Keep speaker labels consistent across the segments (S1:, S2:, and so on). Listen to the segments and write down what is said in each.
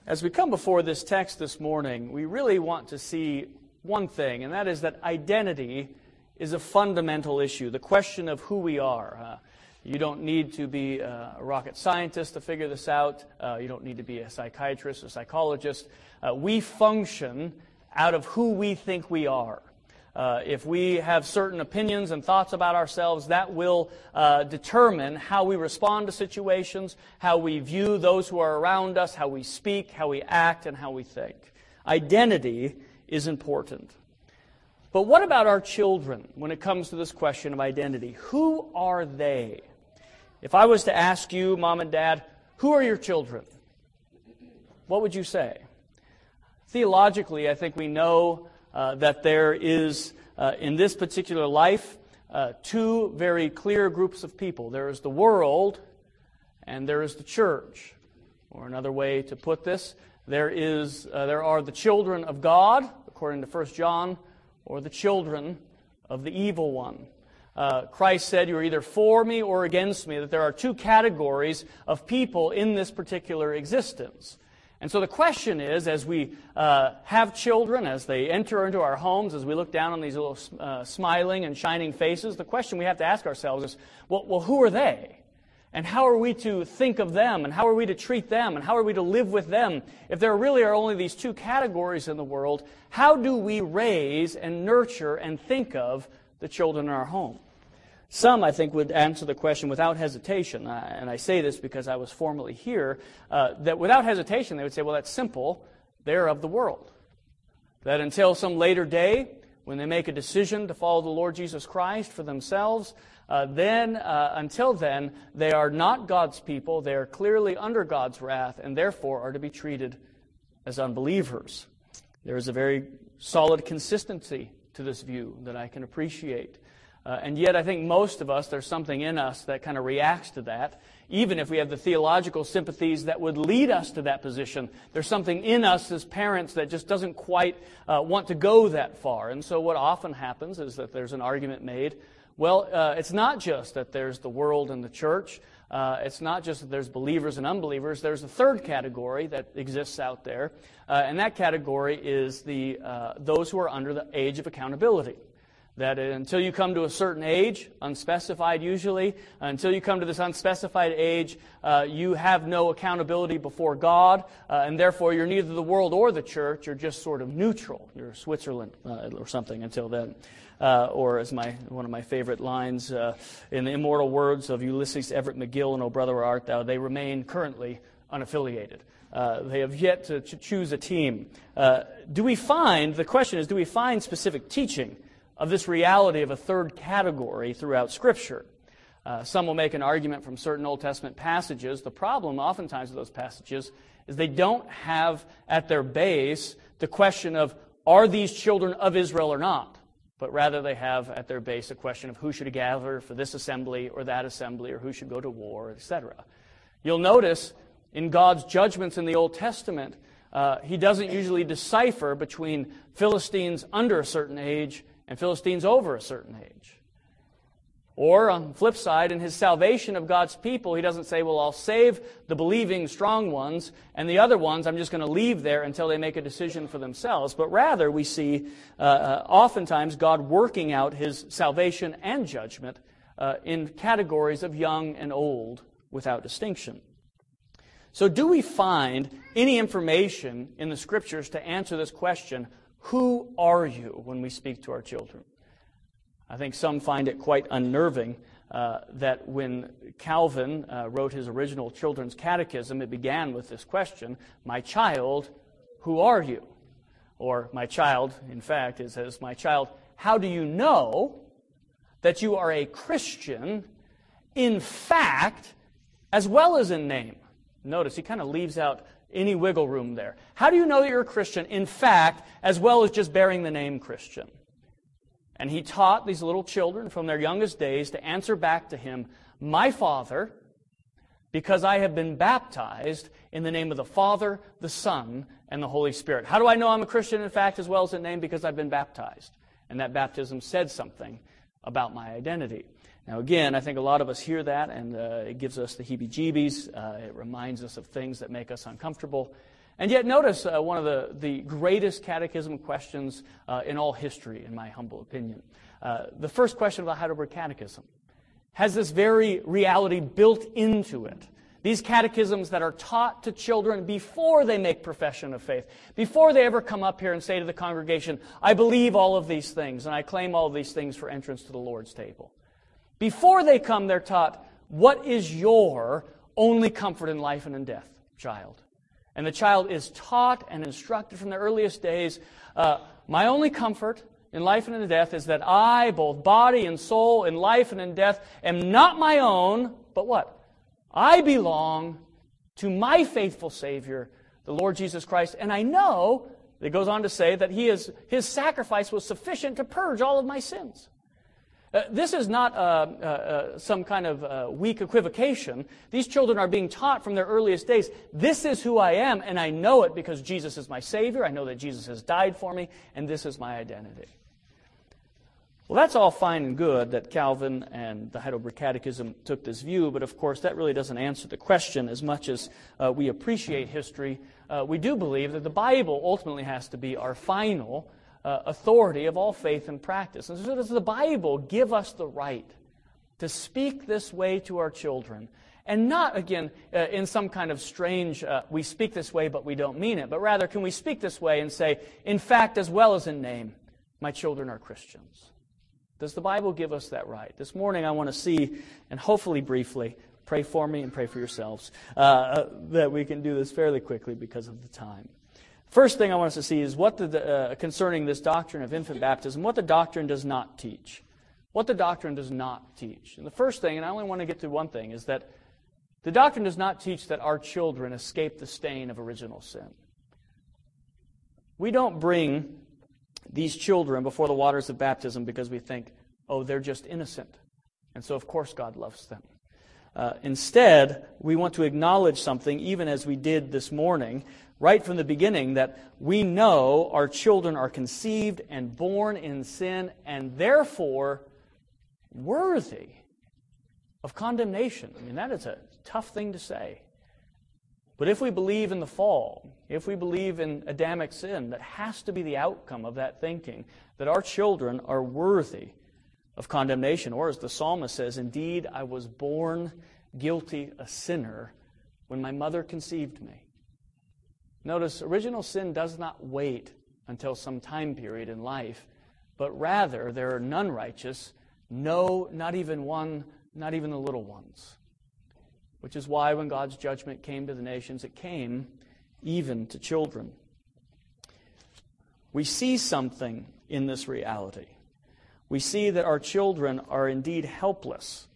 S1: As we come before this text this morning, we really want to see one thing, and that is that identity is a fundamental issue, the question of who we are. You don't need to be a rocket scientist to figure this out. You don't need to be a psychiatrist or psychologist. We function out of who we think we are. If we have certain opinions and thoughts about ourselves, that will determine how we respond to situations, how we view those who are around us, how we speak, how we act, and how we think. Identity is important. But what about our children when it comes to this question of identity? Who are they? If I was to ask you, Mom and Dad, who are your children? What would you say? Theologically, I think we know that there is, in this particular life, two very clear groups of people. There is the world, and there is the church. Or another way to put this, there are the children of God, according to 1 John, or the children of the evil one. Christ said, "You are either for me or against me," that there are two categories of people in this particular existence. And so the question is, as we have children, as they enter into our homes, as we look down on these little smiling and shining faces, the question we have to ask ourselves is, well, who are they? And how are we to think of them? And how are we to treat them? And how are we to live with them? If there really are only these two categories in the world, how do we raise and nurture and think of the children in our home? Some, I think, would answer the question without hesitation, and I say this because I was formerly here, that without hesitation they would say, well, that's simple, they're of the world. That until some later day, when they make a decision to follow the Lord Jesus Christ for themselves, until then, they are not God's people, they are clearly under God's wrath, and therefore are to be treated as unbelievers. There is a very solid consistency to this view that I can appreciate. And yet I think most of us, there's something in us that kind of reacts to that. Even if we have the theological sympathies that would lead us to that position, there's something in us as parents that just doesn't quite want to go that far. And so what often happens is that there's an argument made, well, it's not just that there's the world and the church. It's not just that there's believers and unbelievers. There's a third category that exists out there, and that category is those who are under the age of accountability. That until you come to a certain age, unspecified usually, until you come to this unspecified age, you have no accountability before God, and therefore you're neither the world or the church, you're just sort of neutral. You're Switzerland or something until then. Or as one of my favorite lines, in the immortal words of Ulysses Everett McGill and O Brother Where Art Thou, they remain currently unaffiliated. They have yet to choose a team. The question is, do we find specific teaching of this reality of a third category throughout Scripture? Some will make an argument from certain Old Testament passages. The problem oftentimes with those passages is they don't have at their base the question of, are these children of Israel or not? But rather they have at their base a question of who should gather for this assembly or that assembly, or who should go to war, etc. You'll notice in God's judgments in the Old Testament, He doesn't usually decipher between Philistines under a certain age and Philistines over a certain age. Or, on the flip side, in His salvation of God's people, He doesn't say, well, I'll save the believing strong ones, and the other ones I'm just going to leave there until they make a decision for themselves. But rather, we see oftentimes God working out His salvation and judgment in categories of young and old without distinction. So do we find any information in the Scriptures to answer this question, who are you, when we speak to our children? I think some find it quite unnerving that when Calvin wrote his original children's catechism, it began with this question, my child, who are you? Or my child, in fact, it says, my child, how do you know that you are a Christian in fact as well as in name? Notice he kind of leaves out any wiggle room there. How do you know that you're a Christian, in fact, as well as just bearing the name Christian? And he taught these little children from their youngest days to answer back to him, my Father, because I have been baptized in the name of the Father, the Son, and the Holy Spirit. How do I know I'm a Christian, in fact, as well as in name? Because I've been baptized. And that baptism said something about my identity. Now again, I think a lot of us hear that, and it gives us the heebie-jeebies. It reminds us of things that make us uncomfortable. And yet notice one of the greatest catechism questions in all history, in my humble opinion. The first question of the Heidelberg Catechism has this very reality built into it. These catechisms that are taught to children before they make profession of faith, before they ever come up here and say to the congregation, I believe all of these things, and I claim all of these things for entrance to the Lord's table. Before they come, they're taught, what is your only comfort in life and in death, child? And the child is taught and instructed from the earliest days, my only comfort in life and in death is that I, both body and soul, in life and in death, am not my own, but what? I belong to my faithful Savior, the Lord Jesus Christ, and I know, it goes on to say, that His sacrifice was sufficient to purge all of my sins. This is not some kind of weak equivocation. These children are being taught from their earliest days, this is who I am, and I know it because Jesus is my Savior. I know that Jesus has died for me, and this is my identity. Well, that's all fine and good that Calvin and the Heidelberg Catechism took this view, but of course that really doesn't answer the question as much as we appreciate history. We do believe that the Bible ultimately has to be our final authority of all faith and practice. And so does the Bible give us the right to speak this way to our children? And not, again, in some kind of strange, we speak this way but we don't mean it, but rather can we speak this way and say, in fact as well as in name, my children are Christians? Does the Bible give us that right? This morning I want to see, and hopefully briefly, pray for me and pray for yourselves, that we can do this fairly quickly because of the time. First thing I want us to see is what concerning this doctrine of infant baptism, what the doctrine does not teach. What the doctrine does not teach. And the first thing, and I only want to get to one thing, is that the doctrine does not teach that our children escape the stain of original sin. We don't bring these children before the waters of baptism because we think, oh, they're just innocent, and so of course God loves them. Instead, we want to acknowledge something, even as we did this morning, right from the beginning, that we know our children are conceived and born in sin, and therefore worthy of condemnation. I mean, that is a tough thing to say. But if we believe in the fall, if we believe in Adamic sin, that has to be the outcome of that thinking, that our children are worthy of condemnation. Or as the psalmist says, indeed, I was born guilty, a sinner, when my mother conceived me. Notice, original sin does not wait until some time period in life, but rather there are none righteous, no, not even one, not even the little ones. Which is why when God's judgment came to the nations, it came even to children. We see something in this reality. We see that our children are indeed helpless.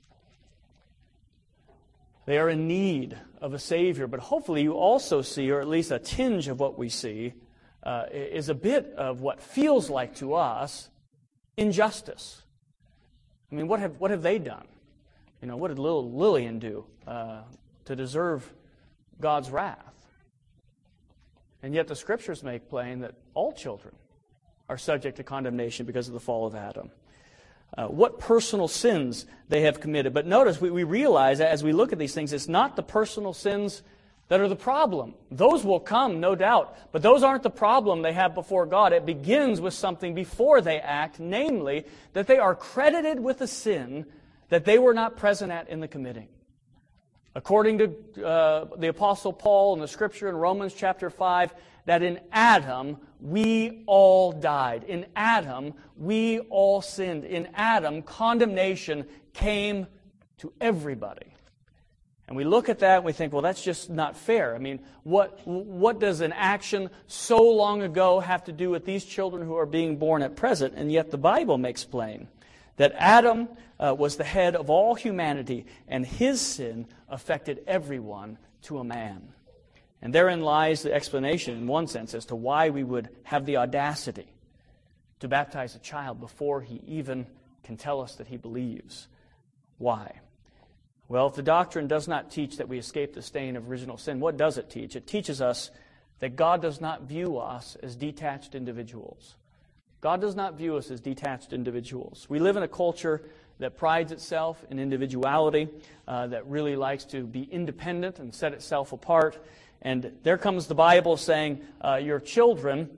S1: They are in need of a Savior, but hopefully you also see, or at least a tinge of what we see, is a bit of what feels like to us injustice. I mean, what have they done? You know, what did little Lillian do to deserve God's wrath? And yet the Scriptures make plain that all children are subject to condemnation because of the fall of Adam. What personal sins they have committed. But notice, we realize as we look at these things, it's not the personal sins that are the problem. Those will come, no doubt. But those aren't the problem they have before God. It begins with something before they act, namely, that they are credited with a sin that they were not present at in the committing. According to the Apostle Paul in the Scripture in Romans chapter 5, that in Adam we all died. In Adam we all sinned. In Adam condemnation came to everybody. And we look at that and we think, well, that's just not fair. I mean, what does an action so long ago have to do with these children who are being born at present? And yet the Bible makes plain that Adam was the head of all humanity, and his sin affected everyone to a man. And therein lies the explanation, in one sense, as to why we would have the audacity to baptize a child before he even can tell us that he believes. Why? Well, if the doctrine does not teach that we escape the stain of original sin, what does it teach? It teaches us that God does not view us as detached individuals. God does not view us as detached individuals. We live in a culture that prides itself in individuality, that really likes to be independent and set itself apart. And there comes the Bible saying, your children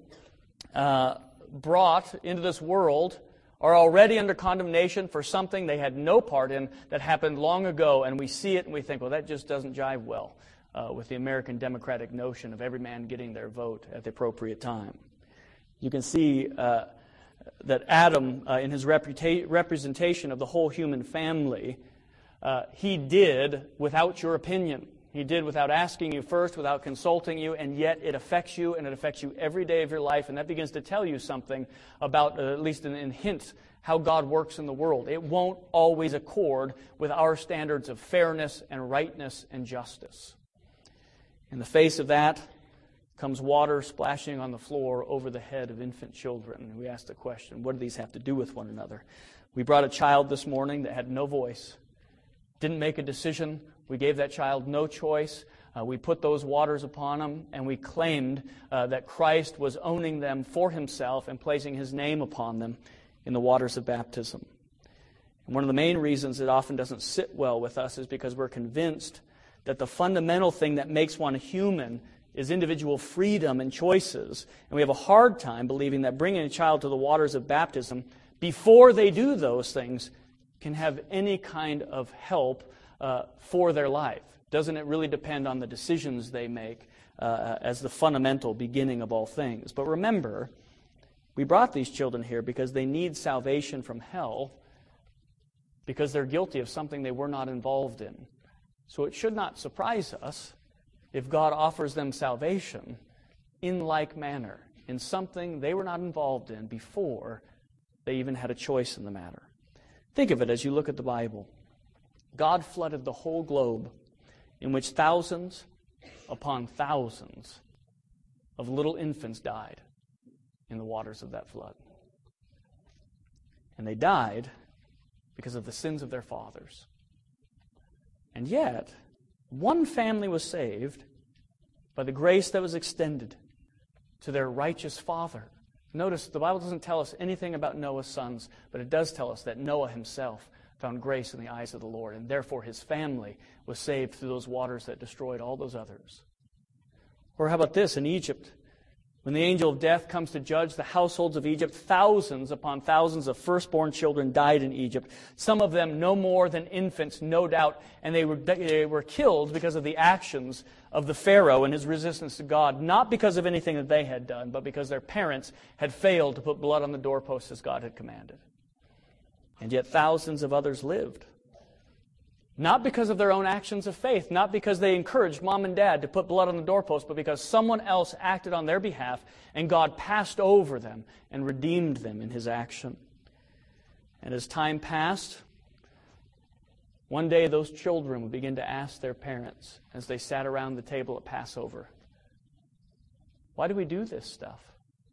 S1: brought into this world are already under condemnation for something they had no part in that happened long ago, and we see it and we think, well, that just doesn't jive well with the American democratic notion of every man getting their vote at the appropriate time. You can see that Adam, in his representation of the whole human family, he did without your opinion. He did without asking you first, without consulting you, and yet it affects you, and it affects you every day of your life, and that begins to tell you something about, at least in hints, how God works in the world. It won't always accord with our standards of fairness and rightness and justice. In the face of that comes water splashing on the floor over the head of infant children. And we ask the question, what do these have to do with one another? We brought a child this morning that had no voice, didn't make a decision. We gave that child no choice. We put those waters upon him, and we claimed that Christ was owning them for himself and placing his name upon them in the waters of baptism. And one of the main reasons it often doesn't sit well with us is because we're convinced that the fundamental thing that makes one human is individual freedom and choices. And we have a hard time believing that bringing a child to the waters of baptism before they do those things can have any kind of help for their life. Doesn't it really depend on the decisions they make as the fundamental beginning of all things? But remember, we brought these children here because they need salvation from hell because they're guilty of something they were not involved in. So it should not surprise us if God offers them salvation in like manner, in something they were not involved in before they even had a choice in the matter. Think of it as you look at the Bible. God flooded the whole globe, in which thousands upon thousands of little infants died in the waters of that flood. And they died because of the sins of their fathers. And yet, one family was saved by the grace that was extended to their righteous father. Notice, the Bible doesn't tell us anything about Noah's sons, but it does tell us that Noah himself found grace in the eyes of the Lord, and therefore his family was saved through those waters that destroyed all those others. Or how about this, in Egypt? When the angel of death comes to judge the households of Egypt, thousands upon thousands of firstborn children died in Egypt. Some of them no more than infants, no doubt, and they were killed because of the actions of the Pharaoh and his resistance to God, not because of anything that they had done, but because their parents had failed to put blood on the doorposts as God had commanded. And yet thousands of others lived. Not because of their own actions of faith, not because they encouraged mom and dad to put blood on the doorpost, but because someone else acted on their behalf and God passed over them and redeemed them in his action. And as time passed, one day those children would begin to ask their parents as they sat around the table at Passover, why do we do this stuff?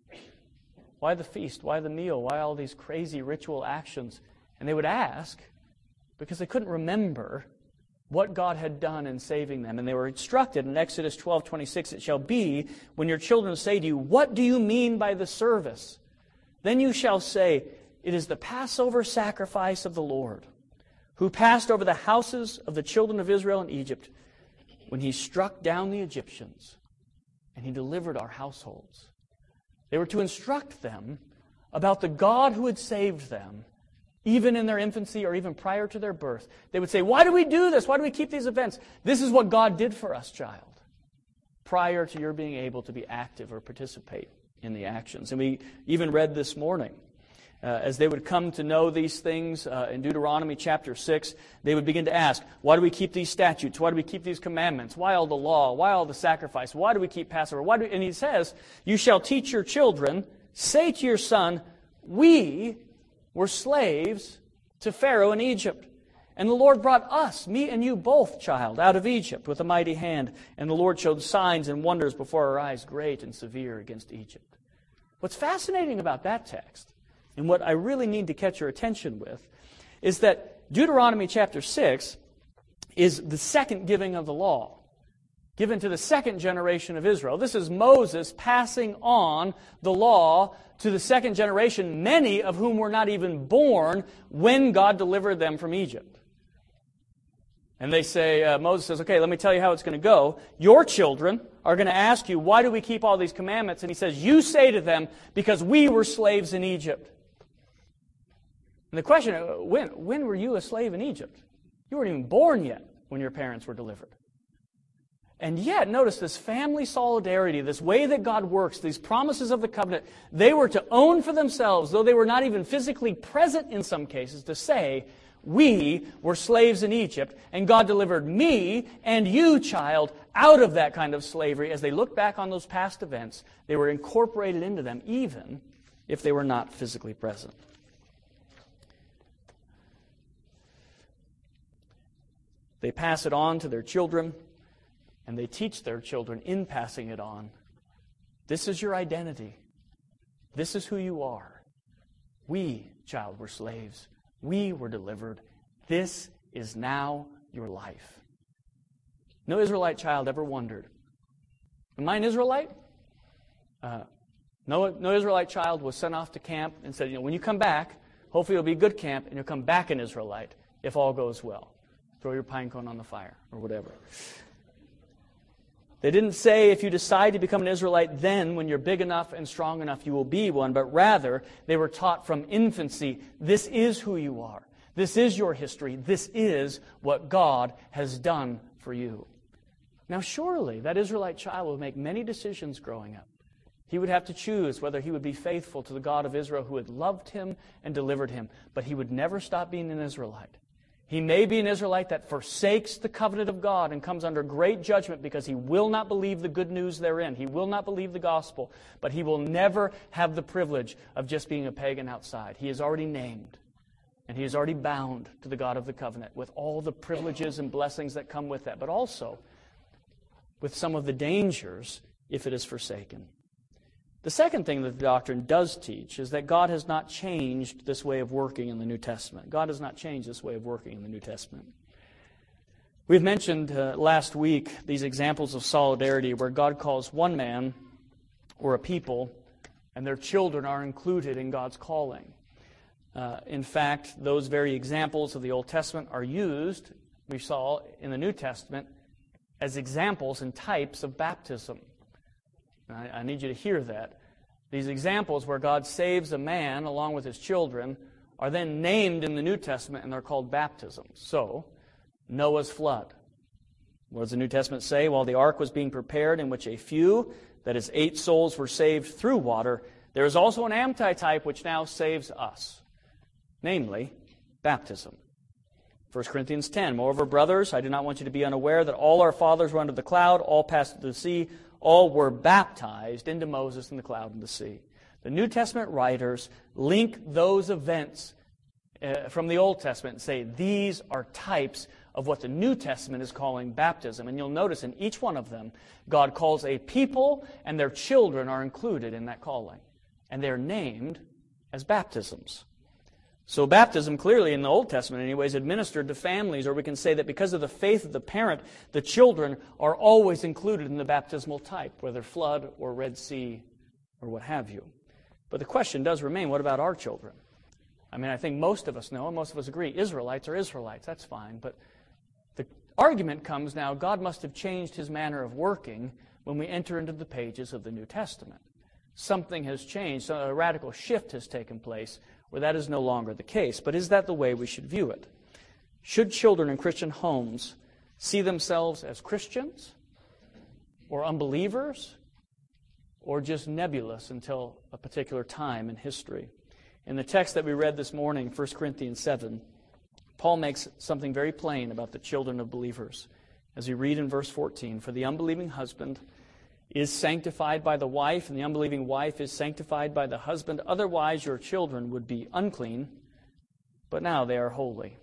S1: Why the feast? Why the meal? Why all these crazy ritual actions? And they would ask because they couldn't remember what God had done in saving them. And they were instructed in Exodus 12:26, it shall be, when your children say to you, what do you mean by the service? Then you shall say, it is the Passover sacrifice of the Lord, who passed over the houses of the children of Israel in Egypt, when he struck down the Egyptians, and he delivered our households. They were to instruct them about the God who had saved them, even in their infancy or even prior to their birth. They would say, why do we do this? Why do we keep these events? This is what God did for us, child, prior to your being able to be active or participate in the actions. And we even read this morning, as they would come to know these things in Deuteronomy chapter 6, they would begin to ask, why do we keep these statutes? Why do we keep these commandments? Why all the law? Why all the sacrifice? Why do we keep Passover? And he says, you shall teach your children, say to your son, we were slaves to Pharaoh in Egypt. And the Lord brought us, me and you both, child, out of Egypt with a mighty hand. And the Lord showed signs and wonders before our eyes, great and severe, against Egypt. What's fascinating about that text, and what I really need to catch your attention with, is that Deuteronomy chapter 6 is the second giving of the law, given to the second generation of Israel. This is Moses passing on the law to the second generation, many of whom were not even born when God delivered them from Egypt. And they say, Moses says, okay, let me tell you how it's going to go. Your children are going to ask you, why do we keep all these commandments? And he says, you say to them, because we were slaves in Egypt. And the question, when were you a slave in Egypt? You weren't even born yet when your parents were delivered. And yet, notice this family solidarity, this way that God works, these promises of the covenant, they were to own for themselves, though they were not even physically present in some cases, to say, we were slaves in Egypt, and God delivered me and you, child, out of that kind of slavery. As they look back on those past events, they were incorporated into them, even if they were not physically present. They pass it on to their children, and they teach their children in passing it on. This is your identity. This is who you are. We, child, were slaves. We were delivered. This is now your life. No Israelite child ever wondered, am I an Israelite? No Israelite child was sent off to camp and said, when you come back, hopefully it'll be a good camp, and you'll come back an Israelite if all goes well. Throw your pine cone on the fire, or whatever. They didn't say if you decide to become an Israelite, then when you're big enough and strong enough, you will be one. But rather, they were taught from infancy, this is who you are. This is your history. This is what God has done for you. Now surely, that Israelite child will make many decisions growing up. He would have to choose whether he would be faithful to the God of Israel who had loved him and delivered him. But he would never stop being an Israelite. He may be an Israelite that forsakes the covenant of God and comes under great judgment because he will not believe the good news therein. He will not believe the gospel, but he will never have the privilege of just being a pagan outside. He is already named, and he is already bound to the God of the covenant with all the privileges and blessings that come with that, but also with some of the dangers if it is forsaken. The second thing that the doctrine does teach is that God has not changed this way of working in the New Testament. God has not changed this way of working in the New Testament. We've mentioned last week these examples of solidarity where God calls one man or a people and their children are included in God's calling. In fact, those very examples of the Old Testament are used, we saw in the New Testament, as examples and types of baptism. I need you to hear that. These examples where God saves a man along with his children are then named in the New Testament, and they're called baptisms. So, Noah's flood. What does the New Testament say? While the ark was being prepared, in which a few, that is 8 souls, were saved through water, there is also an antitype which now saves us, namely, baptism. 1 Corinthians 10, moreover, brothers, I do not want you to be unaware that all our fathers were under the cloud, all passed through the sea, all were baptized into Moses in the cloud and the sea. The New Testament writers link those events from the Old Testament and say these are types of what the New Testament is calling baptism. And you'll notice in each one of them, God calls a people and their children are included in that calling. And they're named as baptisms. So baptism, clearly in the Old Testament anyways, administered to families, or we can say that because of the faith of the parent, the children are always included in the baptismal type, whether flood or Red Sea or what have you. But the question does remain, what about our children? I mean, I think most of us know, and most of us agree, Israelites are Israelites, that's fine. But the argument comes now, God must have changed his manner of working when we enter into the pages of the New Testament. Something has changed, a radical shift has taken place, where that is no longer the case. But is that the way we should view it? Should children in Christian homes see themselves as Christians or unbelievers or just nebulous until a particular time in history? In the text that we read this morning, 1 Corinthians 7, Paul makes something very plain about the children of believers. As we read in verse 14, for the unbelieving husband is sanctified by the wife, and the unbelieving wife is sanctified by the husband. Otherwise your children would be unclean, but now they are holy.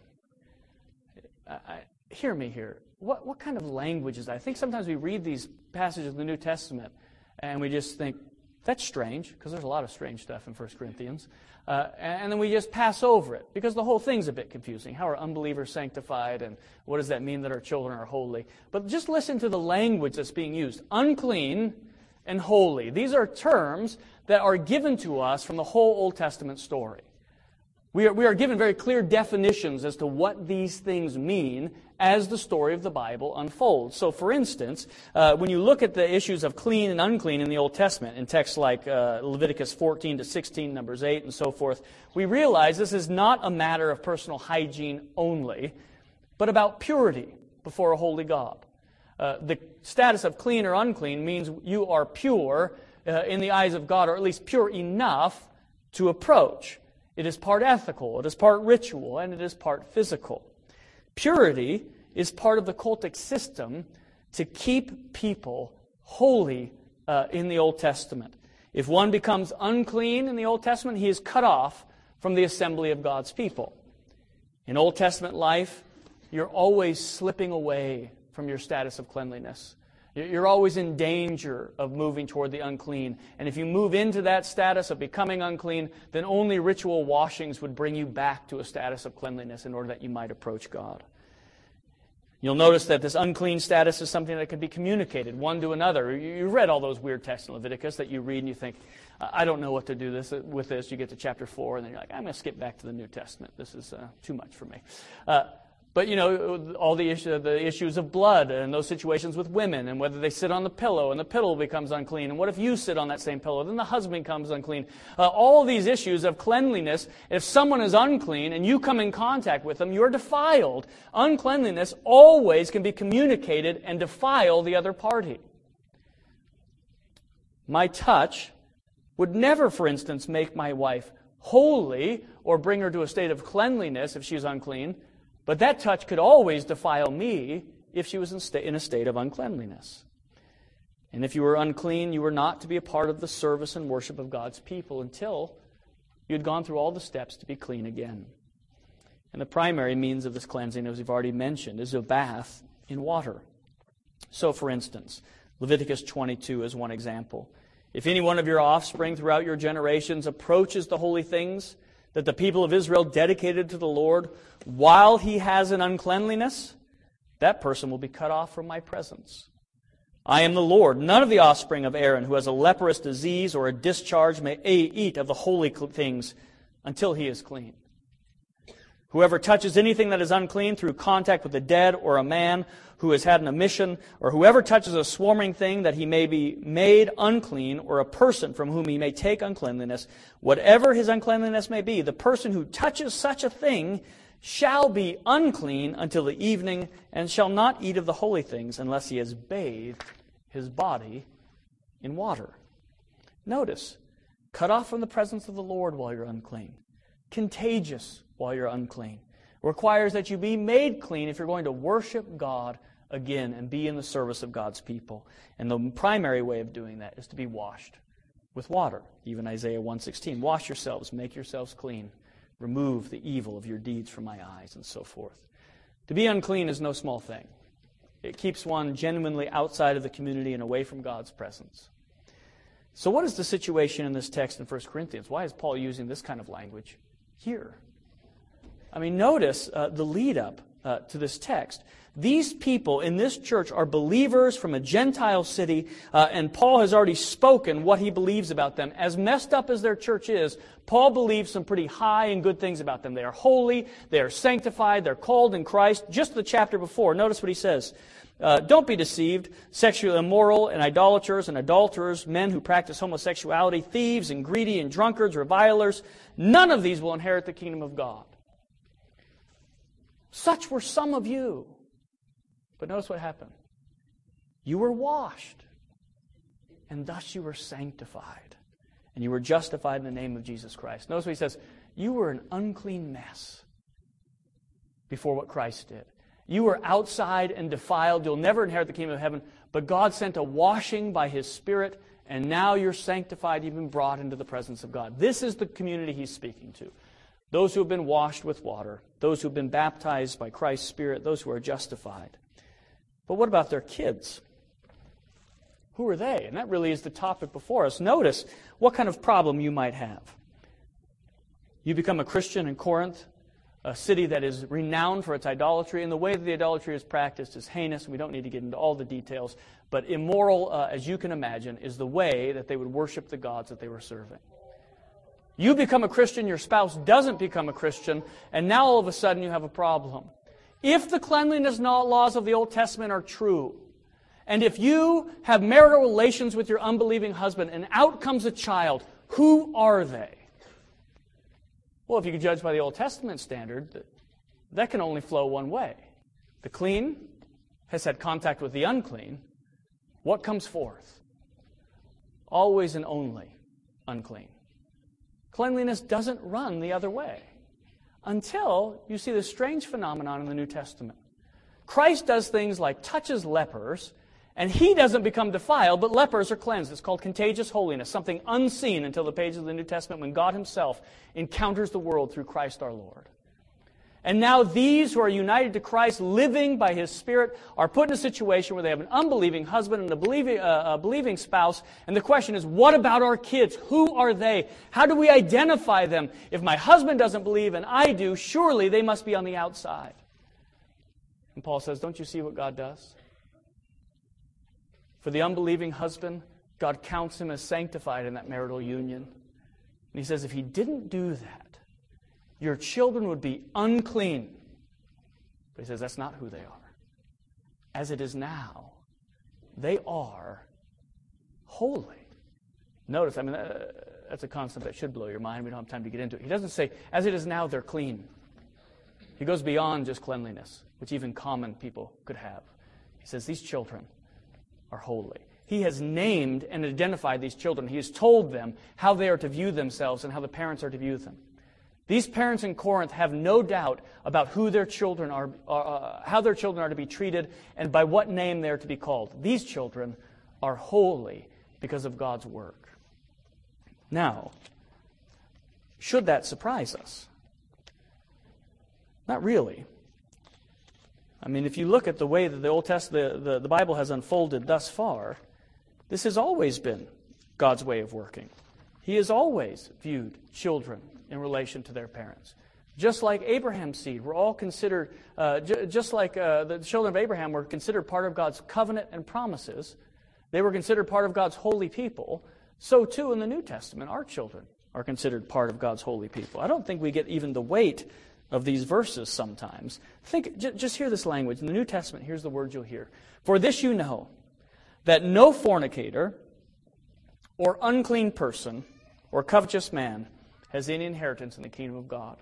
S1: Hear me here. What kind of language is that? I think sometimes we read these passages of the New Testament and we just think, that's strange, because there's a lot of strange stuff in 1 Corinthians. And then we just pass over it, because the whole thing's a bit confusing. How are unbelievers sanctified, and what does that mean that our children are holy? But just listen to the language that's being used. Unclean and holy. These are terms that are given to us from the whole Old Testament story. We are given very clear definitions as to what these things mean as the story of the Bible unfolds. So, for instance, when you look at the issues of clean and unclean in the Old Testament, in texts like Leviticus 14 to 16, Numbers 8, and so forth, we realize this is not a matter of personal hygiene only, but about purity before a holy God. The status of clean or unclean means you are pure in the eyes of God, or at least pure enough to approach. It is part ethical, it is part ritual, and it is part physical. Purity is part of the cultic system to keep people holy in the Old Testament. If one becomes unclean in the Old Testament, he is cut off from the assembly of God's people. In Old Testament life, you're always slipping away from your status of cleanliness. You're always in danger of moving toward the unclean. And if you move into that status of becoming unclean, then only ritual washings would bring you back to a status of cleanliness in order that you might approach God. You'll notice that this unclean status is something that can be communicated one to another. You read all those weird texts in Leviticus that you read and you think, I don't know what to do with this. You get to chapter 4 and then you're like, I'm going to skip back to the New Testament. This is too much for me. But, you know, all the issues of blood and those situations with women and whether they sit on the pillow and the pillow becomes unclean. And what if you sit on that same pillow? Then the husband becomes unclean. All these issues of cleanliness, if someone is unclean and you come in contact with them, you're defiled. Uncleanliness always can be communicated and defile the other party. My touch would never, for instance, make my wife holy or bring her to a state of cleanliness if she's unclean. But that touch could always defile me if she was in a state of uncleanliness. And if you were unclean, you were not to be a part of the service and worship of God's people until you had gone through all the steps to be clean again. And the primary means of this cleansing, as we've already mentioned, is a bath in water. So, for instance, Leviticus 22 is one example. If any one of your offspring throughout your generations approaches the holy things that the people of Israel dedicated to the Lord while he has an uncleanliness, that person will be cut off from my presence. I am the Lord. None of the offspring of Aaron who has a leprous disease or a discharge may eat of the holy things until he is clean. Whoever touches anything that is unclean through contact with the dead or a man who has had an emission, or whoever touches a swarming thing that he may be made unclean, or a person from whom he may take uncleanliness, whatever his uncleanliness may be, the person who touches such a thing shall be unclean until the evening, and shall not eat of the holy things unless he has bathed his body in water. Notice, cut off from the presence of the Lord while you're unclean. Contagious while you're unclean. Requires that you be made clean if you're going to worship God again and be in the service of God's people. And the primary way of doing that is to be washed with water. Even Isaiah 1:16, wash yourselves, make yourselves clean. Remove the evil of your deeds from my eyes, and so forth. To be unclean is no small thing. It keeps one genuinely outside of the community and away from God's presence. So what is the situation in this text in 1 Corinthians? Why is Paul using this kind of language here? I mean, notice the lead-up to this text. These people in this church are believers from a Gentile city, and Paul has already spoken what he believes about them. As messed up as their church is, Paul believes some pretty high and good things about them. They are holy, they are sanctified, they're called in Christ. Just the chapter before, notice what he says. Don't be deceived, sexually immoral and idolaters and adulterers, men who practice homosexuality, thieves and greedy and drunkards, revilers, none of these will inherit the kingdom of God. Such were some of you. But notice what happened. You were washed, and thus you were sanctified, and you were justified in the name of Jesus Christ. Notice what he says. You were an unclean mess before what Christ did. You were outside and defiled. You'll never inherit the kingdom of heaven. But God sent a washing by His Spirit, and now you're sanctified. You've been brought into the presence of God. This is the community He's speaking to. Those who have been washed with water, those who have been baptized by Christ's Spirit, those who are justified. But what about their kids? Who are they? And that really is the topic before us. Notice what kind of problem you might have. You become a Christian in Corinth, a city that is renowned for its idolatry, and the way that the idolatry is practiced is heinous, and we don't need to get into all the details, but immoral, as you can imagine, is the way that they would worship the gods that they were serving. You become a Christian, your spouse doesn't become a Christian, and now all of a sudden you have a problem. If the cleanliness laws of the Old Testament are true, and if you have marital relations with your unbelieving husband and out comes a child, who are they? Well, if you could judge by the Old Testament standard, that can only flow one way. The clean has had contact with the unclean. What comes forth? Always and only unclean. Cleanliness doesn't run the other way until you see this strange phenomenon in the New Testament. Christ does things like touches lepers, and He doesn't become defiled, but lepers are cleansed. It's called contagious holiness, something unseen until the pages of the New Testament when God Himself encounters the world through Christ our Lord. And now these who are united to Christ, living by His Spirit, are put in a situation where they have an unbelieving husband and a believing spouse. And the question is, what about our kids? Who are they? How do we identify them? If my husband doesn't believe and I do, surely they must be on the outside. And Paul says, don't you see what God does? For the unbelieving husband, God counts him as sanctified in that marital union. And He says, if he didn't do that, your children would be unclean. But He says that's not who they are. As it is now, they are holy. Notice, that's a concept that should blow your mind. We don't have time to get into it. He doesn't say, as it is now, they're clean. He goes beyond just cleanliness, which even common people could have. He says these children are holy. He has named and identified these children. He has told them how they are to view themselves and how the parents are to view them. These parents in Corinth have no doubt about who their children are, how their children are to be treated, and by what name they are to be called. These children are holy because of God's work. Now, should that surprise us? Not really. If you look at the way that the Old Testament, the Bible has unfolded thus far, this has always been God's way of working. He has always viewed children in relation to their parents. Just like Abraham's seed were all considered, just like the children of Abraham were considered part of God's covenant and promises, they were considered part of God's holy people, so too in the New Testament, our children are considered part of God's holy people. I don't think we get even the weight of these verses sometimes. Just hear this language. In the New Testament, here's the word you'll hear. For this you know, that no fornicator or unclean person or covetous man has any inheritance in the kingdom of God.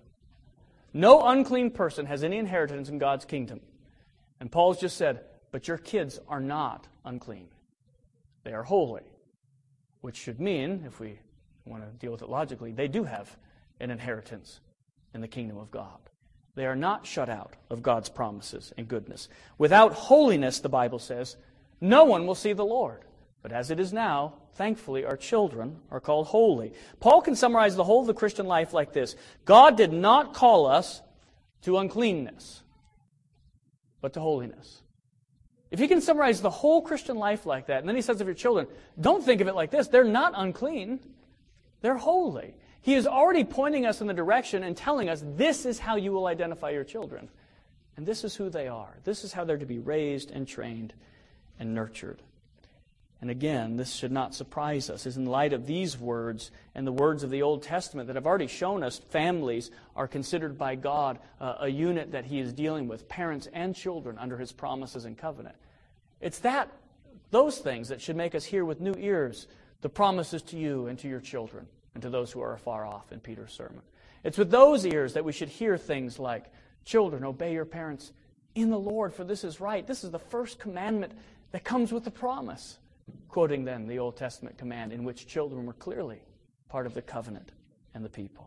S1: No unclean person has any inheritance in God's kingdom. And Paul's just said, but your kids are not unclean. They are holy. Which should mean, if we want to deal with it logically, they do have an inheritance in the kingdom of God. They are not shut out of God's promises and goodness. Without holiness, the Bible says, no one will see the Lord. But as it is now, thankfully, our children are called holy. Paul can summarize the whole of the Christian life like this. God did not call us to uncleanness, but to holiness. If he can summarize the whole Christian life like that, and then he says of your children, don't think of it like this. They're not unclean. They're holy. He is already pointing us in the direction and telling us this is how you will identify your children. And this is who they are. This is how they're to be raised and trained and nurtured. And again, this should not surprise us, is in light of these words and the words of the Old Testament that have already shown us families are considered by God a unit that He is dealing with, parents and children under His promises and covenant. It's those things that should make us hear with new ears the promises to you and to your children and to those who are afar off in Peter's sermon. It's with those ears that we should hear things like, children, obey your parents in the Lord, for this is right. This is the first commandment that comes with the promise. Quoting then the Old Testament command in which children were clearly part of the covenant and the people.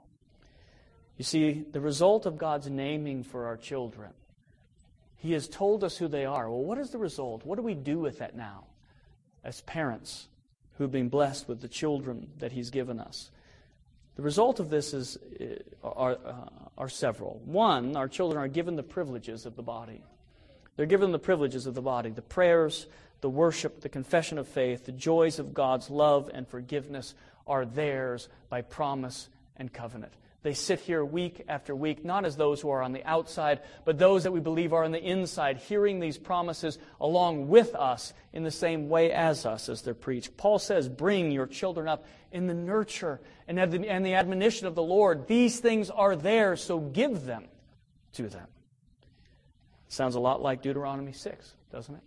S1: You see, the result of God's naming for our children, He has told us who they are. Well, what is the result? What do we do with that now as parents who've been blessed with the children that He's given us? The result of this are several. One, our children are given the privileges of the body. They're given the privileges of the body, the prayers, the worship, the confession of faith, the joys of God's love and forgiveness are theirs by promise and covenant. They sit here week after week, not as those who are on the outside, but those that we believe are on the inside, hearing these promises along with us in the same way as us as they're preached. Paul says, bring your children up in the nurture and the admonition of the Lord. These things are there, so give them to them. Sounds a lot like Deuteronomy 6, doesn't it?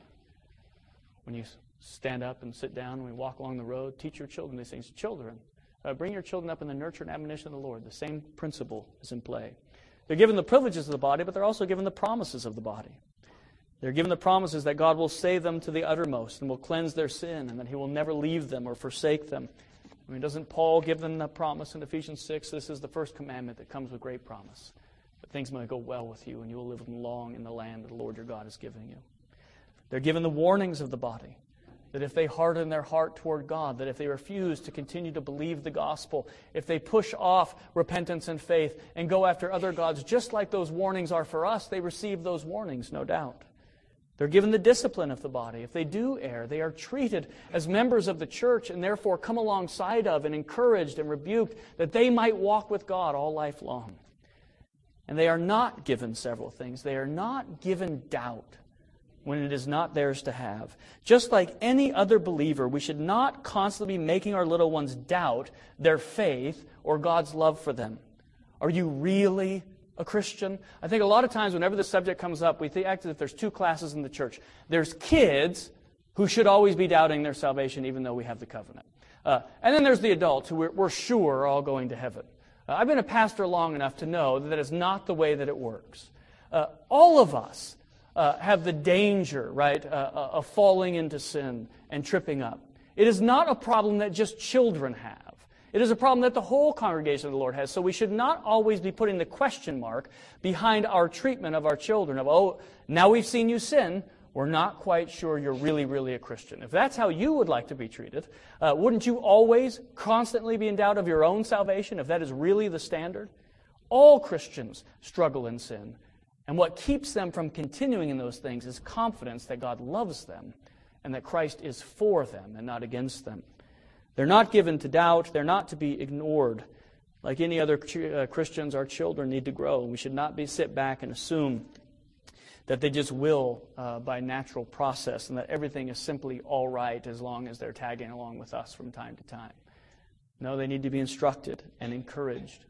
S1: When you stand up and sit down and we walk along the road, teach your children these things. Children, bring your children up in the nurture and admonition of the Lord. The same principle is in play. They're given the privileges of the body, but they're also given the promises of the body. They're given the promises that God will save them to the uttermost and will cleanse their sin and that He will never leave them or forsake them. I mean, doesn't Paul give them the promise in Ephesians 6? This is the first commandment that comes with great promise, that things may go well with you and you will live long in the land that the Lord your God is giving you. They're given the warnings of the body, that if they harden their heart toward God, that if they refuse to continue to believe the gospel, if they push off repentance and faith and go after other gods, just like those warnings are for us, they receive those warnings, no doubt. They're given the discipline of the body. If they do err, they are treated as members of the church and therefore come alongside of and encouraged and rebuked that they might walk with God all life long. And they are not given several things. They are not given doubt when it is not theirs to have. Just like any other believer, we should not constantly be making our little ones doubt their faith or God's love for them. Are you really a Christian? I think a lot of times whenever this subject comes up, we act as if there's two classes in the church. There's kids who should always be doubting their salvation even though we have the covenant. And then there's the adults who we're sure are all going to heaven. I've been a pastor long enough to know that is not the way that it works. All of us have the danger, right, of falling into sin and tripping up. It is not a problem that just children have. It is a problem that the whole congregation of the Lord has. So we should not always be putting the question mark behind our treatment of our children of, oh, now we've seen you sin, we're not quite sure you're really, really a Christian. If that's how you would like to be treated, wouldn't you always constantly be in doubt of your own salvation if that is really the standard? All Christians struggle in sin. And what keeps them from continuing in those things is confidence that God loves them and that Christ is for them and not against them. They're not given to doubt. They're not to be ignored. Like any other Christians, our children need to grow. We should not sit back and assume that they just will by natural process and that everything is simply all right as long as they're tagging along with us from time to time. No, they need to be instructed and encouraged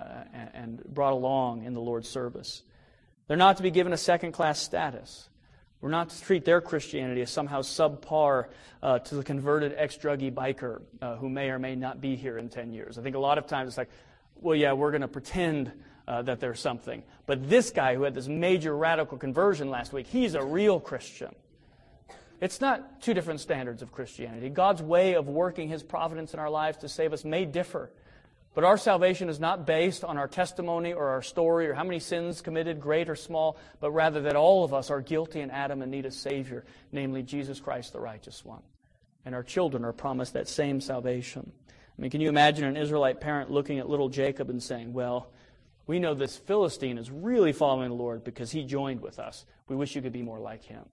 S1: and brought along in the Lord's service. They're not to be given a second-class status. We're not to treat their Christianity as somehow subpar to the converted ex-druggie biker who may or may not be here in 10 years. I think a lot of times it's like, well, yeah, we're going to pretend that there's something. But this guy who had this major radical conversion last week, he's a real Christian. It's not two different standards of Christianity. God's way of working His providence in our lives to save us may differ. But our salvation is not based on our testimony or our story or how many sins committed, great or small, but rather that all of us are guilty in Adam and need a Savior, namely Jesus Christ, the righteous one. And our children are promised that same salvation. I mean, can you imagine an Israelite parent looking at little Jacob and saying, well, we know this Philistine is really following the Lord because he joined with us. We wish you could be more like him.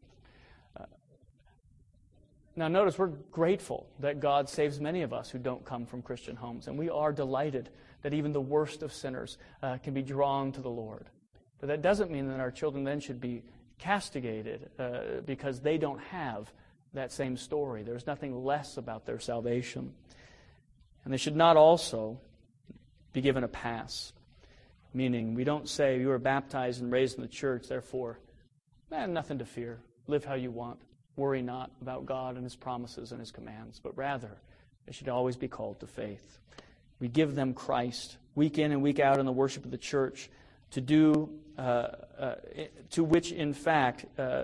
S1: Now notice we're grateful that God saves many of us who don't come from Christian homes, and we are delighted that even the worst of sinners can be drawn to the Lord. But that doesn't mean that our children then should be castigated because they don't have that same story. There's nothing less about their salvation. And they should not also be given a pass, meaning we don't say you were baptized and raised in the church, therefore, nothing to fear. Live how you want. Worry not about God and His promises and His commands, but rather they should always be called to faith. We give them Christ week in and week out in the worship of the church to do, to which in fact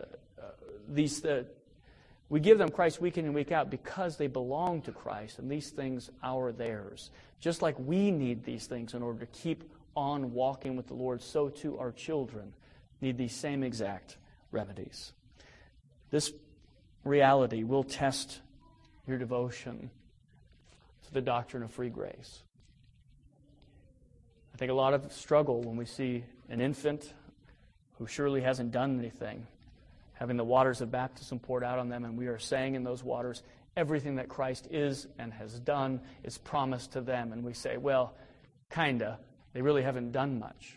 S1: we give them Christ week in and week out because they belong to Christ and these things are theirs. Just like we need these things in order to keep on walking with the Lord, so too our children need these same exact remedies. This reality will test your devotion to the doctrine of free grace. I think a lot of struggle when we see an infant who surely hasn't done anything, having the waters of baptism poured out on them, and we are saying in those waters, everything that Christ is and has done is promised to them. And we say, well, kinda, They really haven't done much.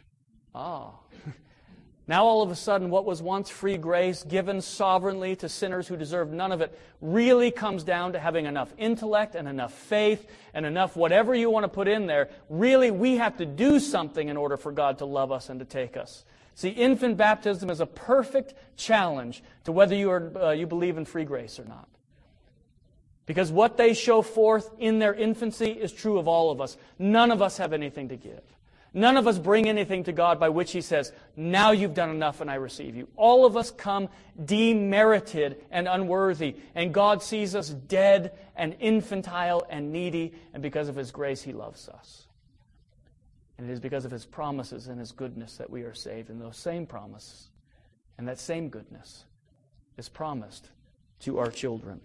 S1: Now all of a sudden, what was once free grace given sovereignly to sinners who deserved none of it really comes down to having enough intellect and enough faith and enough whatever you want to put in there. Really, we have to do something in order for God to love us and to take us. See, infant baptism is a perfect challenge to whether you believe in free grace or not. Because what they show forth in their infancy is true of all of us. None of us have anything to give. None of us bring anything to God by which He says, now you've done enough and I receive you. All of us come demerited and unworthy. And God sees us dead and infantile and needy. And because of His grace, He loves us. And it is because of His promises and His goodness that we are saved. And those same promises and that same goodness is promised to our children.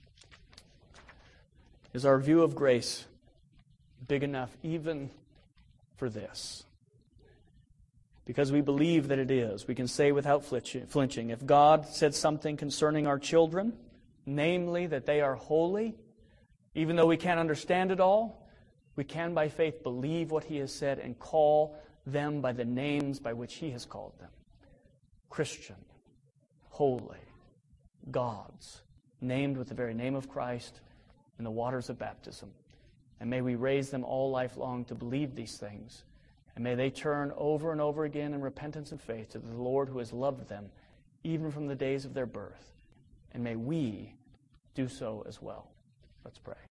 S1: Is our view of grace big enough even for this? Because we believe that it is. We can say without flinching, if God said something concerning our children, namely that they are holy, even though we can't understand it all, we can by faith believe what He has said and call them by the names by which He has called them. Christian, holy, God's, named with the very name of Christ in the waters of baptism. And may we raise them all lifelong to believe these things. And may they turn over and over again in repentance and faith to the Lord who has loved them, even from the days of their birth. And may we do so as well. Let's pray.